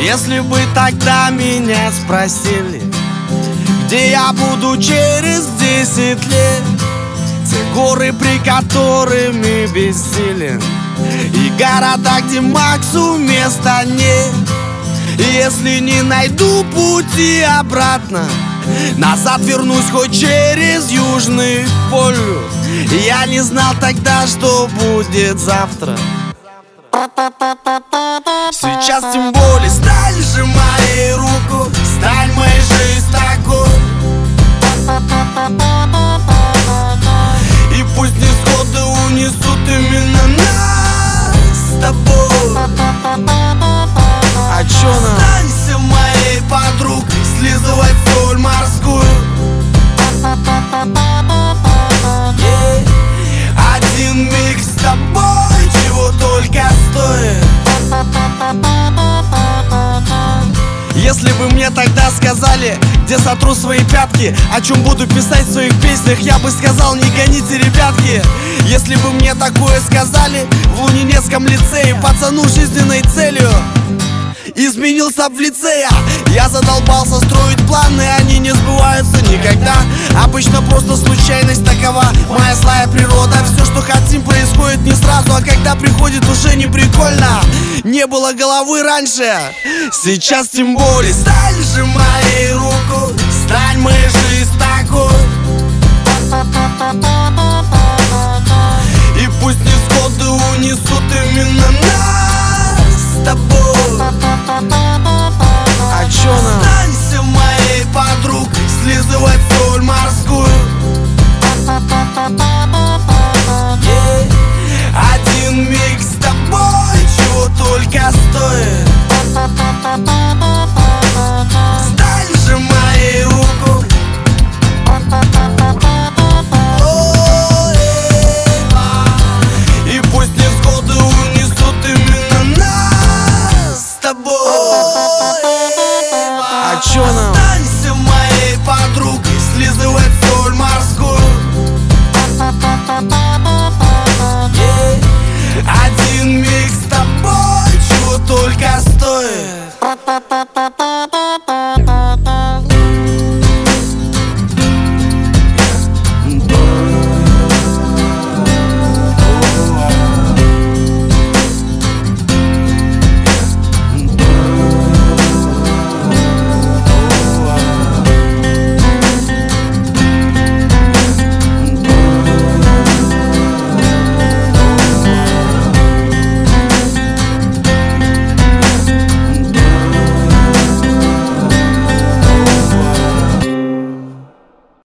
Если бы тогда меня спросили, где я буду через 10 лет, те горы, при которыми бессилен, и города, где Максу места нет. И если не найду пути обратно, назад вернусь хоть через Южный полюс. Я не знал тогда, что будет завтра. Сейчас тем более стань же моей руку, стань моей жизнь такой. И пусть несходы унесут именно нас с тобой. А чё нам? Останься моей подругой, слизывать соль морскую. Один миг с тобой чего только стоит. Если бы мне тогда сказали, где сотру свои пятки, о чем буду писать в своих песнях, я бы сказал: не гоните, ребятки. Если бы мне такое сказали в Лунинецком лицее, пацану жизненной целью изменился в лице я задолбался строить планы, они не сбываются никогда. Обычно просто случайность такова, моя злая природа. Все, что хотим, происходит не сразу, а когда приходит, уже не прикольно. Не было головы раньше, сейчас тем более. Стань же моей руку, стань моей жизнь такой. И пусть несходы унесут именно нас с тобой. А чё нам? Останься моей подругой, слизывать соль морскую. Один миг с тобой чего только стоит. Стань же моей руку. И пусть несходы унесут именно нас с тобой. А чё нам? Останься моей подругой, слизывать соль морскую. Один миг с тобой чего только стоит.